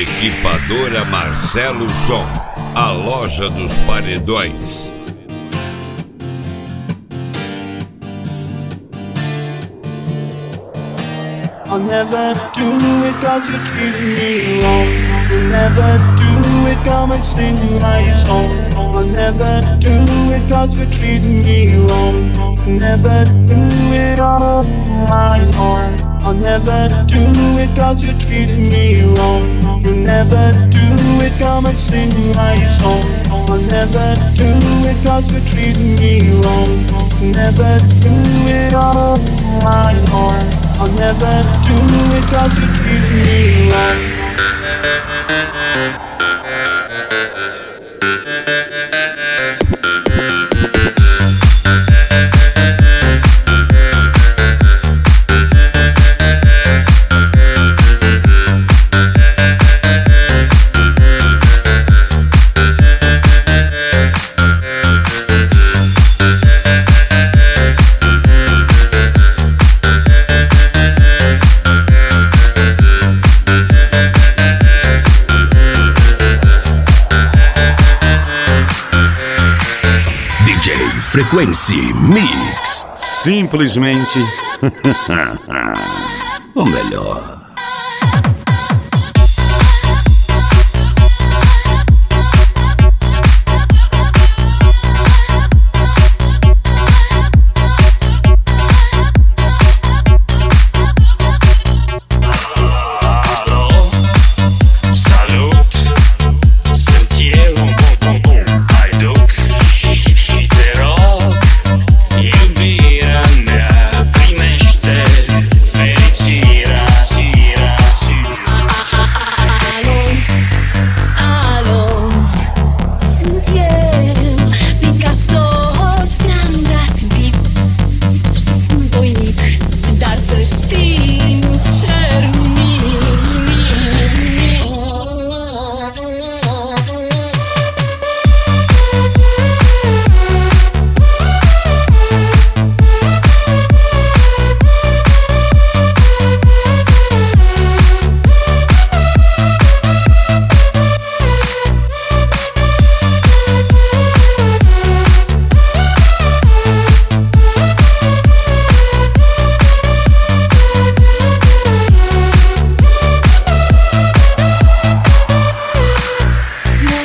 Equipadora Marcelo Som, a loja dos paredões. I'll never do it cause you treated me wrong. You'll never do it, come and sing my song. I'll never do it cause you treated me wrong. You'll never do it all my song. I'll never do it cause you treated me wrong. You'll never do it, come and sing my song. I'll never do it cause you treated me wrong. You'll never do it all my song. I'll never do it cause you treated me wrong. Frequency Mix. Simplesmente o melhor.